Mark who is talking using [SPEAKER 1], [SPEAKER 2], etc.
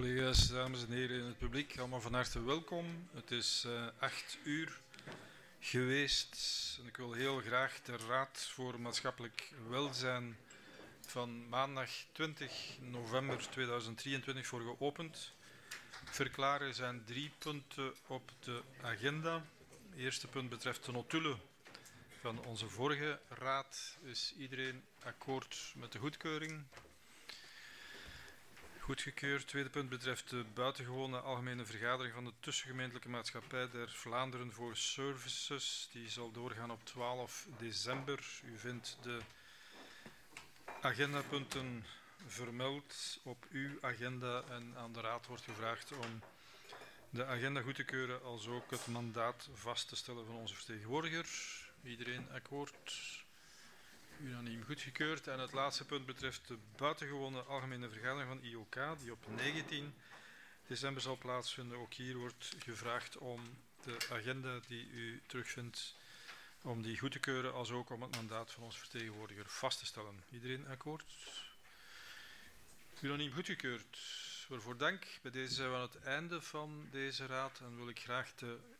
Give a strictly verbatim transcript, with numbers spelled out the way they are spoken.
[SPEAKER 1] Collega's, dames en heren in het publiek, allemaal van harte welkom. Het is uh, acht uur geweest en ik wil heel graag de Raad voor Maatschappelijk Welzijn van maandag twintig november tweeduizend drieëntwintig voor geopend verklaren. Er zijn drie punten op de agenda. Het eerste punt betreft de notulen van onze vorige raad. Is iedereen akkoord met de goedkeuring? Goedgekeurd. Tweede punt betreft de buitengewone algemene vergadering van de tussengemeentelijke maatschappij der Vlaanderen voor Services. Die zal doorgaan op twaalf december. U vindt de agendapunten vermeld op uw agenda en aan de raad wordt gevraagd om de agenda goed te keuren als ook het mandaat vast te stellen van onze vertegenwoordiger. Iedereen akkoord? Unaniem goedgekeurd. En het laatste punt betreft de buitengewone algemene vergadering van I O K, die op negentien december zal plaatsvinden. Ook hier wordt gevraagd om de agenda die u terugvindt, om die goed te keuren, als ook om het mandaat van onze vertegenwoordiger vast te stellen. Iedereen akkoord? Unaniem goedgekeurd. Waarvoor dank. Bij deze zijn we aan het einde van deze raad en wil ik graag de